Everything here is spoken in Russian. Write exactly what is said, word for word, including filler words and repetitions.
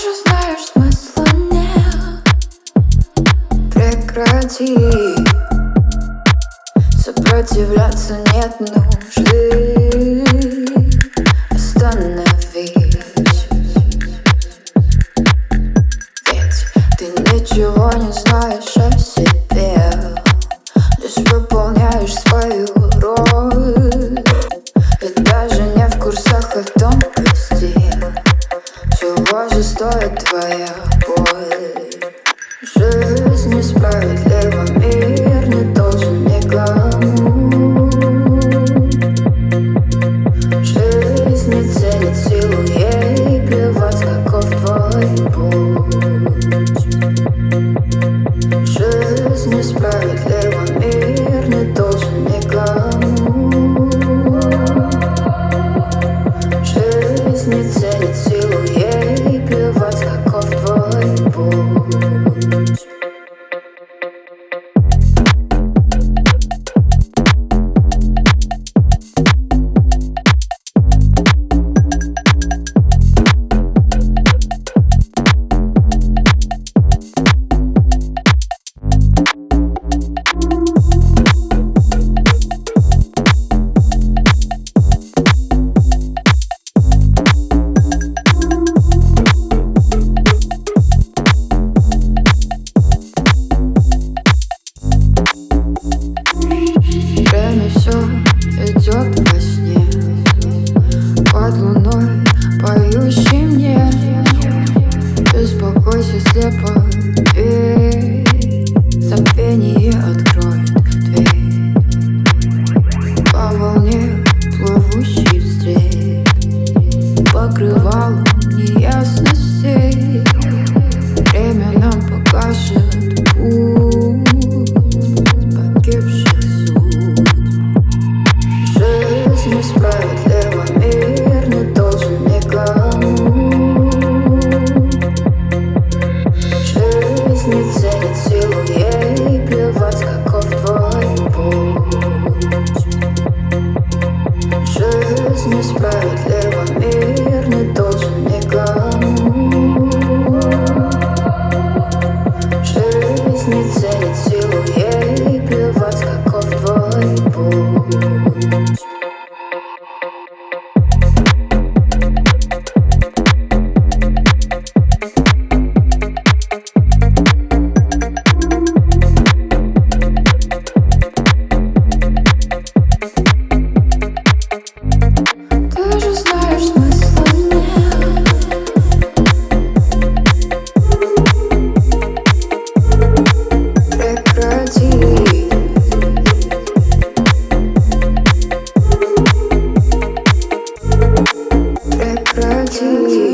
же знаешь, смысла нет. Прекрати. Сопротивляться нет нужды. Остановись. Ведь ты ничего не знаешь о себе, лишь выполняешь свою роль. И даже не в курсах о тонкости, чего же стоит твоя боль. Жизнь несправедлива, мир не должен никому. Жизнь не ценит силу, ей плевать, каков твой путь. Жизнь несправедлива, мир не должен никому. Жизнь не ценит силу, ей плевать, каков твой путь. Идет во сне, под луной, поющей мне. Беспокойся слепо, дверь, забвение откроет дверь. По волне, плывущей здесь, покрывалом неясностей. Время нам покажет путь погибших судеб. Жизнь несправедлива, мир не должен никому. Жизнь не ценит силу, ей плевать, каков твой путь. Жизнь несправедлива, мир не должен никому. Жизнь не ценит силу, ей плевать, каков твой путь. Ты же знаешь, смысла нет. Прекрати. Прекрати.